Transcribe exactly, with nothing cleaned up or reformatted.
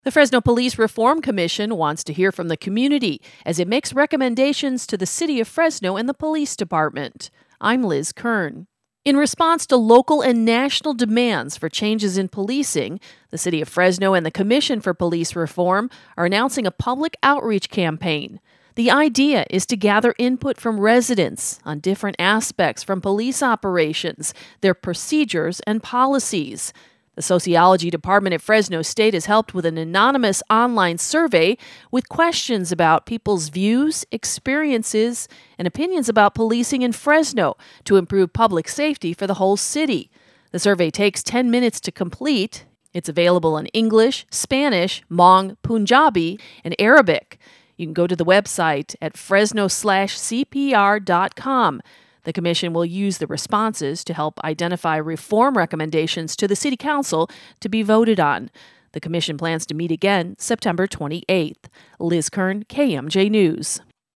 The Fresno Police Reform Commission wants to hear from the community as it makes recommendations to the City of Fresno and the Police Department. I'm Liz Kern. In response to local and national demands for changes in policing, the City of Fresno and the Commission for Police Reform are announcing a public outreach campaign. The idea is to gather input from residents on different aspects from police operations, their procedures, and policies. The Sociology Department at Fresno State has helped with an anonymous online survey with questions about people's views, experiences, and opinions about policing in Fresno to improve public safety for the whole city. The survey takes ten minutes to complete. It's available in English, Spanish, Hmong, Punjabi, and Arabic. You can go to the website at fresno slash cpr dot com. The Commission will use the responses to help identify reform recommendations to the City Council to be voted on. The Commission plans to meet again September twenty-eighth. Liz Kern, K M J News.